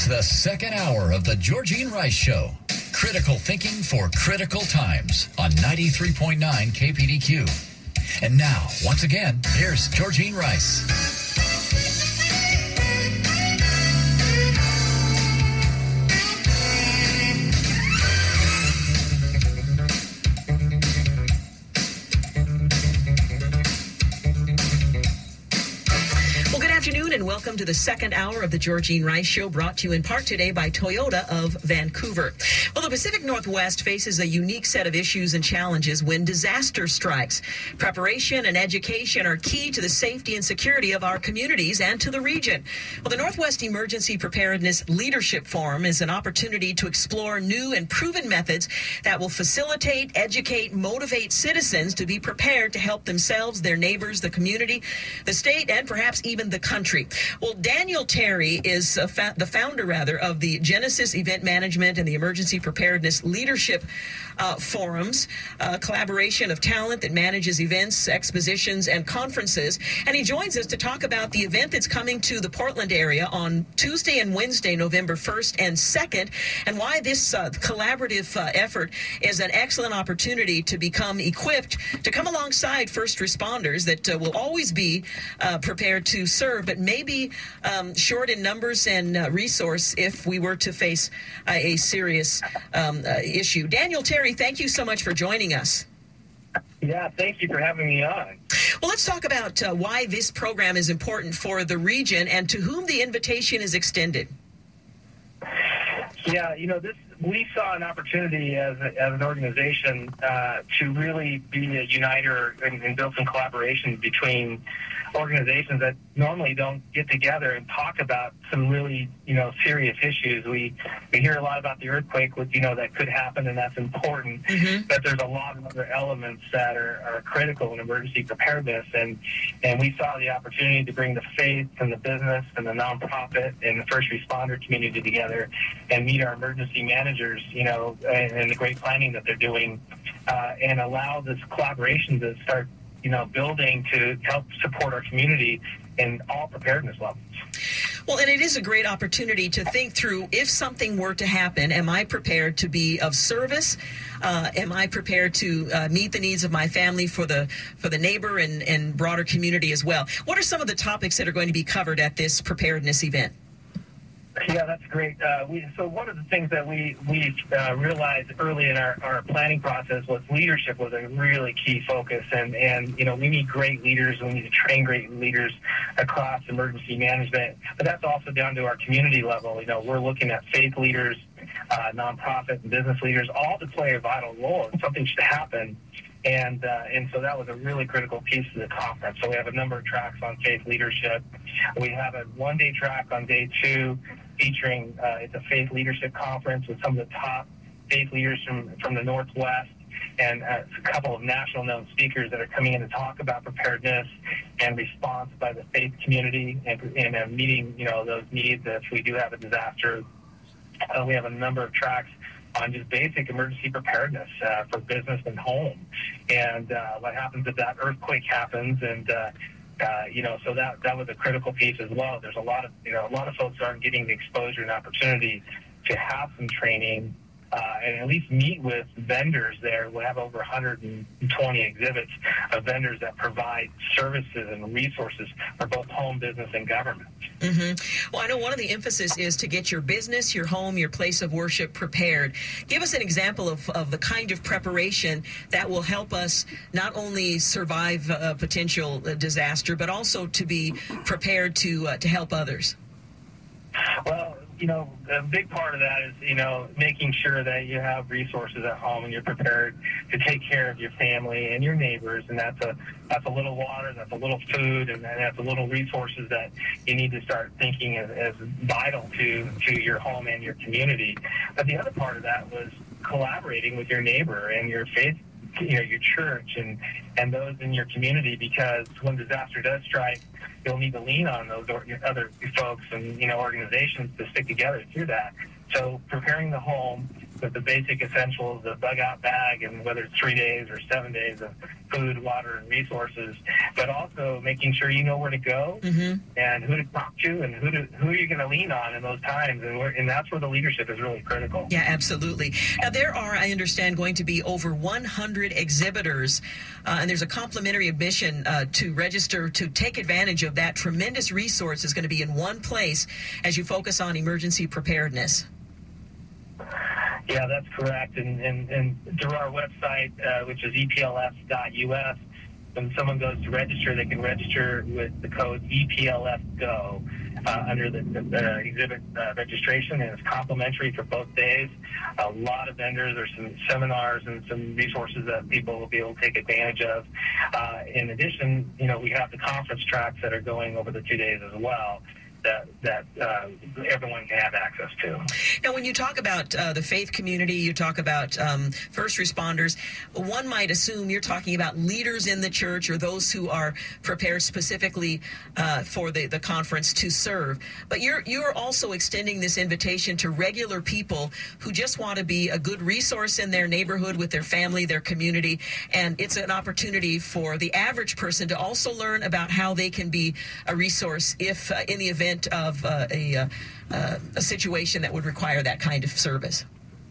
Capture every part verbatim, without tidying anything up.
It's the second hour of the Georgene Rice Show. Critical thinking for critical times on ninety-three point nine K P D Q. And now, once again, here's Georgene Rice. And welcome to the second hour of the Georgene Rice Show, brought to you in part today by Toyota of Vancouver. Well, the Pacific Northwest faces a unique set of issues and challenges when disaster strikes. Preparation and education are key to the safety and security of our communities and to the region. Well, the Northwest Emergency Preparedness Leadership Forum is an opportunity to explore new and proven methods that will facilitate, educate, motivate citizens to be prepared to help themselves, their neighbors, the community, the state, and perhaps even the country. Well, Daniel Terry is uh, fa- the founder, rather, of the Genesis Event Management and the Emergency Preparedness Leadership uh, Forums, a collaboration of talent that manages events, expositions, and conferences. And he joins us to talk about the event that's coming to the Portland area on Tuesday and Wednesday, November first and second, and why this uh, collaborative uh, effort is an excellent opportunity to become equipped to come alongside first responders that uh, will always be uh, prepared to serve, but maybe um, short in numbers and uh, resource if we were to face uh, a serious um, uh, issue. Daniel Terry, thank you so much for joining us. Yeah, thank you for having me on. Well, let's talk about uh, why this program is important for the region and to whom the invitation is extended. Yeah, you know, this we saw an opportunity as, a, as an organization uh, to really be a uniter and, and build some collaboration between organizations that normally don't get together and talk about some really, you know, serious issues. We we hear a lot about the earthquake, with, you know, that could happen, and that's important. Mm-hmm. But there's a lot of other elements that are, are critical in emergency preparedness, and and we saw the opportunity to bring the faith and the business and the nonprofit and the first responder community together and meet our emergency managers, you know, and, and the great planning that they're doing, uh, and allow this collaboration to start, you know, building to help support our community in all preparedness levels. Well, and it is a great opportunity to think through, if something were to happen, am I prepared to be of service? Uh, am I prepared to uh, meet the needs of my family, for the for the neighbor and, and broader community as well? What are some of the topics that are going to be covered at this preparedness event? Yeah, that's great. Uh, we, so one of the things that we, we uh, realized early in our, our planning process was leadership was a really key focus. And, and, you know, we need great leaders. We need to train great leaders across emergency management. But that's also down to our community level. You know, we're looking at faith leaders, uh, nonprofit and business leaders, all to play a vital role. And something should happen. And uh, and so that was a really critical piece of the conference. So we have a number of tracks on faith leadership. We have a one-day track on day two featuring, uh, it's a faith leadership conference with some of the top faith leaders from, from the Northwest, and uh, a couple of national known speakers that are coming in to talk about preparedness and response by the faith community, and, and uh, meeting, you know, those needs if we do have a disaster. Uh, we have a number of tracks on just basic emergency preparedness uh, for business and home, and uh, what happens if that earthquake happens, and uh, uh, you know, so that that was a critical piece as well. There's a lot of you know a lot of folks aren't getting the exposure and opportunity to have some training uh, and at least meet with vendors there. We have over one hundred twenty exhibits of vendors that provide services and resources for both home, business, and government. Mm-hmm. Well, I know one of the emphasis is to get your business, your home, your place of worship prepared. Give us an example of, of the kind of preparation that will help us not only survive a potential disaster, but also to be prepared to uh, to help others. Well, you know, a big part of that is, you know, making sure that you have resources at home and you're prepared to take care of your family and your neighbors. And that's a that's a little water, that's a little food, and that's a little resources that you need to start thinking as, as vital to, to your home and your community. But the other part of that was collaborating with your neighbor and your faith, you know, your church and, and those in your community, because when disaster does strike, you'll need to lean on those or, other folks and, you know, organizations to stick together through that. So preparing the home, with the basic essentials, the bug-out bag, and whether it's three days or seven days of food, water, and resources, but also making sure you know where to go mm-hmm. and who to talk to and who to who are you going to lean on in those times, and, and that's where the leadership is really critical. Yeah, absolutely. Now, there are, I understand, going to be over one hundred exhibitors, uh, and there's a complimentary admission uh, to register to take advantage of that tremendous resource is going to be in one place as you focus on emergency preparedness. Yeah, that's correct. And, and, and through our website, uh, which is E P L F dot U S, when someone goes to register, they can register with the code E P L F Go uh, under the, the, the exhibit uh, registration, and it's complimentary for both days. A lot of vendors, there's some seminars and some resources that people will be able to take advantage of. Uh, in addition, you know, we have the conference tracks that are going over the two days as well, that that uh, everyone can have access to. Now, when you talk about uh, the faith community, you talk about um, first responders, one might assume you're talking about leaders in the church or those who are prepared specifically uh, for the, the conference to serve. But you're you're also extending this invitation to regular people who just want to be a good resource in their neighborhood with their family, their community, and it's an opportunity for the average person to also learn about how they can be a resource if uh, in the event of uh, a, uh, uh, a situation that would require that kind of service.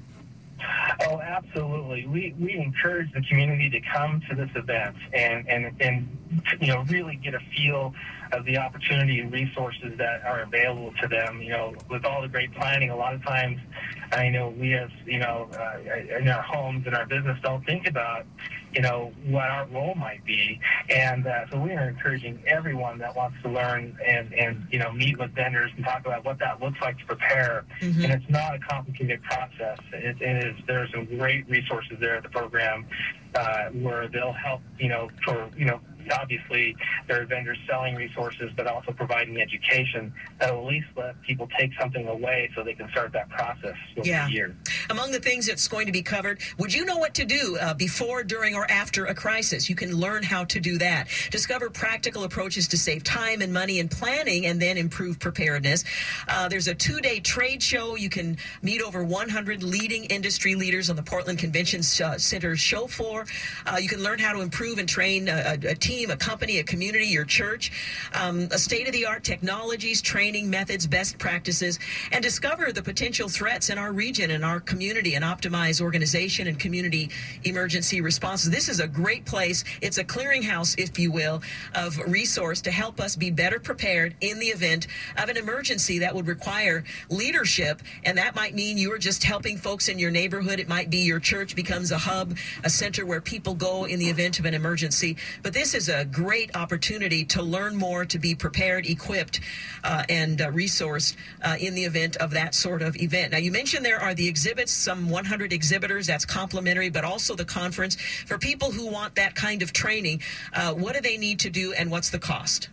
Oh, absolutely. We we encourage the community to come to this event and, and, and you know, really get a feel of the opportunity and resources that are available to them. You know, with all the great planning, a lot of times, I know we as, you know, uh, in our homes and our business don't think about, you know, what our role might be. And uh, so we are encouraging everyone that wants to learn and, and, you know, meet with vendors and talk about what that looks like to prepare. Mm-hmm. And it's not a complicated process. It, it is, there are some great resources there at the program uh, where they'll help, you know, for, you know, obviously there are vendors selling resources, but also providing education that will at least let people take something away so they can start that process over yeah. the year. Among the things that's going to be covered, would you know what to do uh, before, during, or after a crisis? You can learn how to do that. Discover practical approaches to save time and money in planning and then improve preparedness. Uh, there's a two-day trade show. You can meet over one hundred leading industry leaders on the Portland Convention uh, Center show floor. Uh, you can learn how to improve and train a, a team, a company, a community, your church, um, a state-of-the-art technologies, training methods, best practices, and discover the potential threats in our region and our community and optimize organization and community emergency responses. This is a great place. It's a clearinghouse, if you will, of resource to help us be better prepared in the event of an emergency that would require leadership, and that might mean you are just helping folks in your neighborhood. It might be your church becomes a hub, a center where people go in the event of an emergency. But this is a great opportunity to learn more, to be prepared, equipped, uh, and uh, resourced uh, in the event of that sort of event. Now, you mentioned there are the exhibits, some one hundred exhibitors. That's complimentary, but also the conference. For people who want that kind of training, uh, what do they need to do, and what's the cost?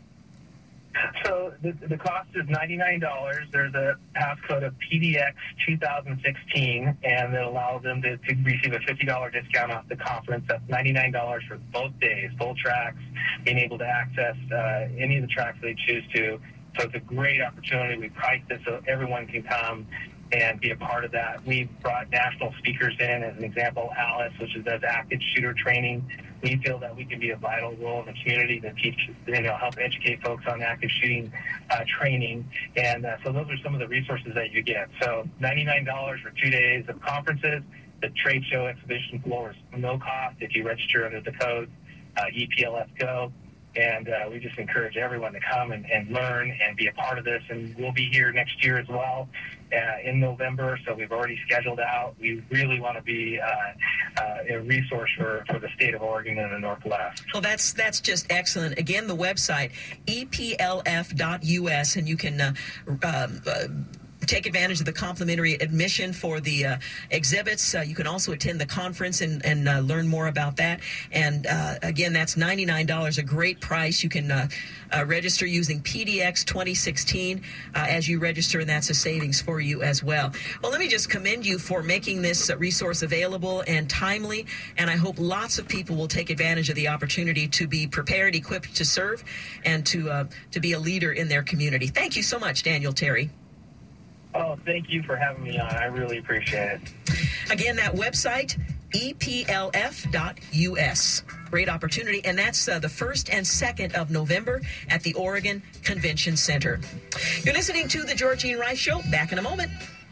So the, the cost is ninety-nine dollars. There's a passcode of P D X two thousand sixteen, and it allows them to, to receive a fifty dollars discount off the conference. That's ninety-nine dollars for both days, both tracks, being able to access uh, any of the tracks they choose to. So it's a great opportunity. We priced it so everyone can come and be a part of that. We brought national speakers in, as an example, Alice, which does active shooter training. We feel that we can be a vital role in the community to teach, you know, help educate folks on active shooting uh, training. And uh, so those are some of the resources that you get. So ninety-nine dollars for two days of conferences. The trade show exhibition floor is no cost if you register under the code uh, E P L F Go. And uh, we just encourage everyone to come and, and learn and be a part of this. And we'll be here next year as well uh, in November, so we've already scheduled out. We really want to be uh, uh, a resource for, for the state of Oregon and the Northwest. Well, that's that's just excellent. Again, the website, E P L F dot U S, and you can uh, um, uh, take advantage of the complimentary admission for the uh, exhibits. Uh, you can also attend the conference and, and uh, learn more about that. And uh, again, that's ninety-nine dollars, a great price. You can uh, uh, register using P D X twenty sixteen uh, as you register, and that's a savings for you as well. Well, let me just commend you for making this uh, resource available and timely, and I hope lots of people will take advantage of the opportunity to be prepared, equipped to serve, and to uh, to be a leader in their community. Thank you so much, Daniel Terry. Oh, thank you for having me on. I really appreciate it. Again, that website, E P L F dot U S. Great opportunity, and that's uh, the first and second of November at the Oregon Convention Center. You're listening to The Georgene Rice Show. Back in a moment.